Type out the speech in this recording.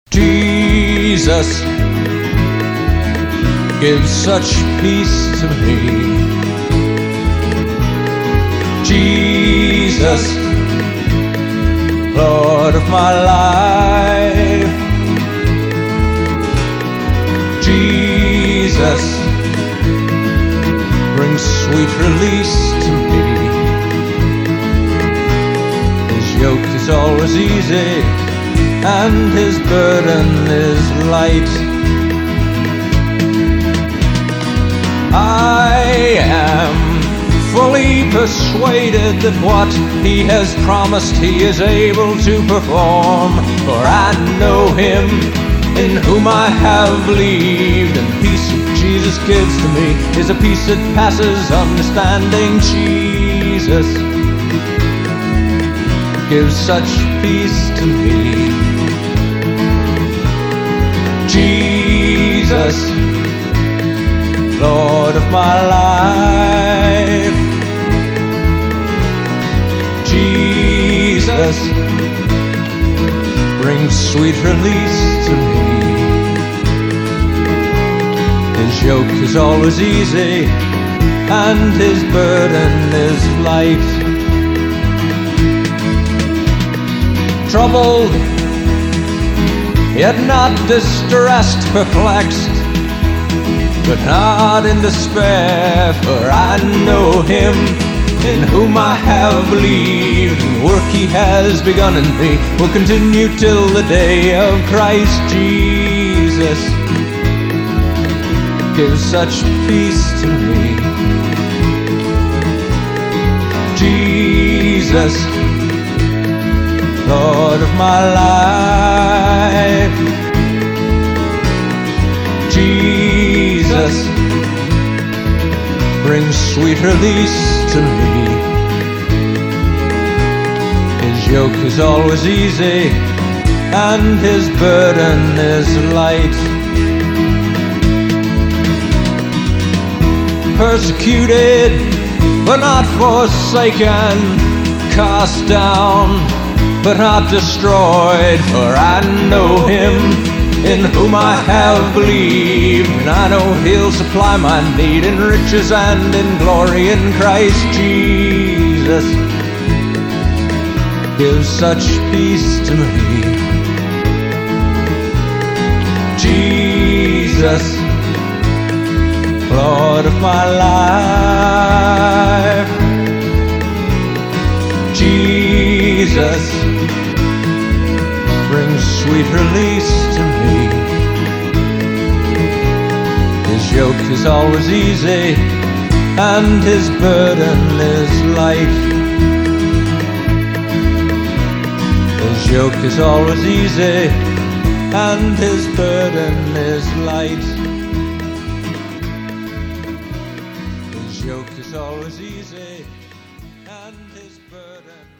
Jesus gives such peace to me. Jesus, Lord of my life. Jesus brings sweet release to me. His yoke is always easy and his burden is light. I am fully persuaded that what he has promised he is able to perform. For I know him in whom I have believed, and peace that Jesus gives to me is a peace that passes understanding. Jesus gives such peace to me. Jesus, Lord of my life. Jesus brings sweet release to me. His yoke is always easy and his burden is light. Troubled, yet not distressed, perplexed, but not in despair, for I know him in whom I have believed, and work he has begun in me will continue till the day of Christ. Jesus gives such peace to me. Jesus, Lord of my life. Jesus brings sweet release to me. His yoke is always easy and his burden is light. Persecuted but not forsaken, cast down but not destroyed, for I know him in whom I have believed, and I know he'll supply my need in riches and in glory in Christ. Jesus gives such peace to me. Jesus, Lord of my life. Jesus brings sweet release to me. His yoke is always easy and his burden is light. His yoke is always easy and his burden is light. His yoke is always easy and his burden